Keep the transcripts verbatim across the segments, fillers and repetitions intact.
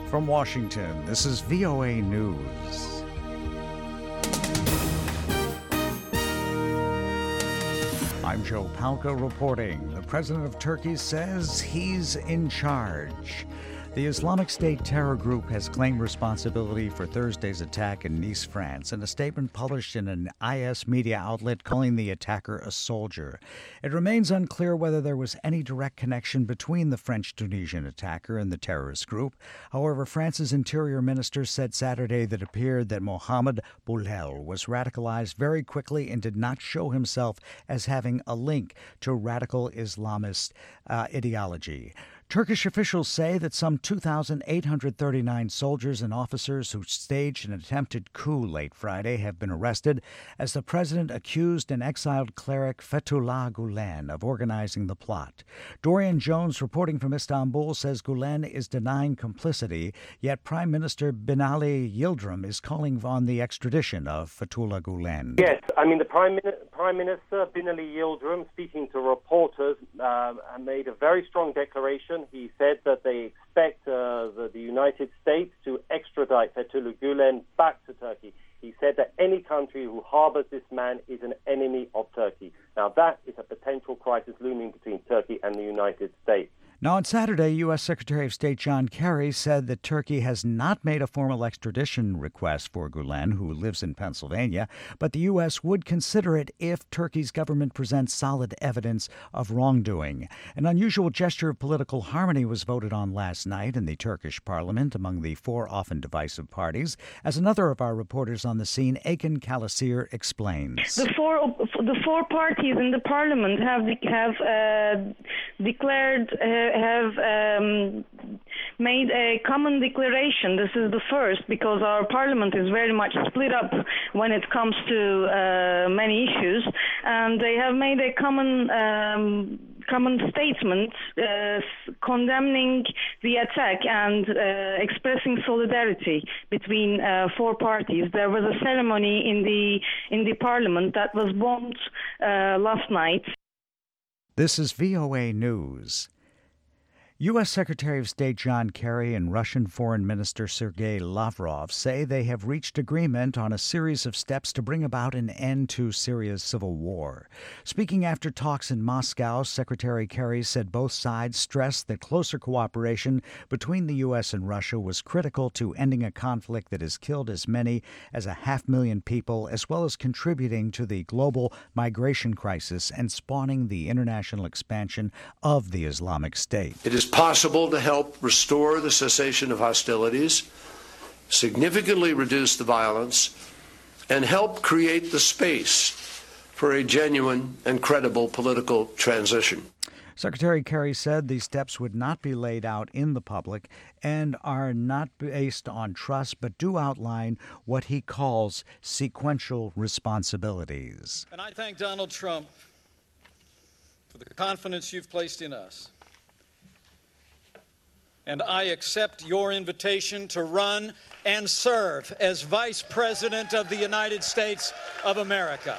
From Washington, this is V O A News. I'm Joe Palca reporting. The president of Turkey says he's in charge. The Islamic State terror group has claimed responsibility for Thursday's attack in Nice, France, in a statement published in an I S media outlet calling the attacker a soldier. It remains unclear whether there was any direct connection between the French-Tunisian attacker and the terrorist group. However, France's interior minister said Saturday that it appeared that Mohamed Boulel was radicalized very quickly and did not show himself as having a link to radical Islamist uh, ideology. Turkish officials say that some two thousand eight hundred thirty-nine soldiers and officers who staged an attempted coup late Friday have been arrested as the president accused an exiled cleric Fethullah Gulen of organizing the plot. Dorian Jones, reporting from Istanbul, says Gulen is denying complicity, yet Prime Minister Binali Yildirim is calling on the extradition of Fethullah Gulen. Yes, I mean, the Prime, Min- Prime Minister Binali Yildirim, speaking to reporters, uh, made a very strong declaration. He said that they expect uh, the, the United States to extradite Fethullah Gulen back to Turkey. He said that any country who harbors this man is an enemy of Turkey. Now, that is a potential crisis looming between Turkey and the United States. Now, on Saturday, U S. Secretary of State John Kerry said that Turkey has not made a formal extradition request for Gulen, who lives in Pennsylvania, but the U S would consider it if Turkey's government presents solid evidence of wrongdoing. An unusual gesture of political harmony was voted on last night in the Turkish parliament among the four often divisive parties. As another of our reporters on the scene, Akin Kalasir, explains. The four the four parties in the parliament have have uh, declared. Uh, have um, made a common declaration. This is the first because our parliament is very much split up when it comes to uh, many issues, and they have made a common um, common statement uh, condemning the attack and uh, expressing solidarity between uh, four parties. There was a ceremony in the in the parliament that was bombed uh, last night. This is V O A News. U S. Secretary of State John Kerry and Russian Foreign Minister Sergei Lavrov say they have reached agreement on a series of steps to bring about an end to Syria's civil war. Speaking after talks in Moscow, Secretary Kerry said both sides stressed that closer cooperation between the U S and Russia was critical to ending a conflict that has killed as many as a half million people, as well as contributing to the global migration crisis and spawning the international expansion of the Islamic State. It is possible to help restore the cessation of hostilities, significantly reduce the violence, and help create the space for a genuine and credible political transition. Secretary Kerry said these steps would not be laid out in the public and are not based on trust, but do outline what he calls sequential responsibilities. And I thank Donald Trump for the confidence you've placed in us. And I accept your invitation to run and serve as Vice President of the United States of America.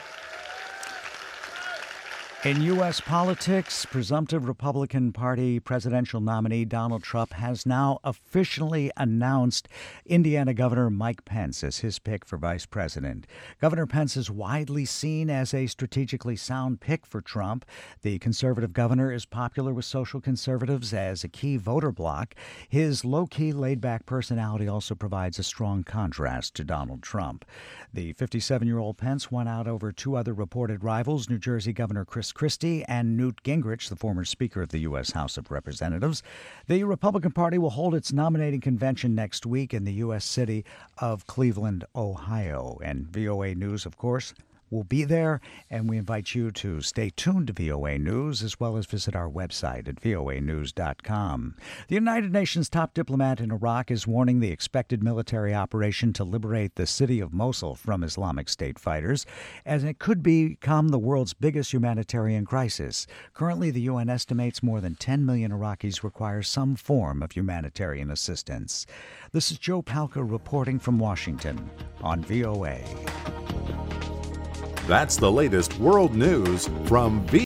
In U S politics, presumptive Republican Party presidential nominee Donald Trump has now officially announced Indiana Governor Mike Pence as his pick for vice president. Governor Pence is widely seen as a strategically sound pick for Trump. The conservative governor is popular with social conservatives as a key voter bloc. His low-key, laid-back personality also provides a strong contrast to Donald Trump. The fifty-seven-year-old Pence won out over two other reported rivals, New Jersey Governor Chris Christie and Newt Gingrich, the former Speaker of the U S. House of Representatives. The Republican Party will hold its nominating convention next week in the U S city of Cleveland, Ohio. And V O A News, of course, will be there, and we invite you to stay tuned to V O A News as well as visit our website at V O A news dot com. The United Nations top diplomat in Iraq is warning the expected military operation to liberate the city of Mosul from Islamic State fighters, as it could become the world's biggest humanitarian crisis. Currently, the U N estimates more than ten million Iraqis require some form of humanitarian assistance. This is Joe Palca reporting from Washington on V O A. That's the latest world news from V O A.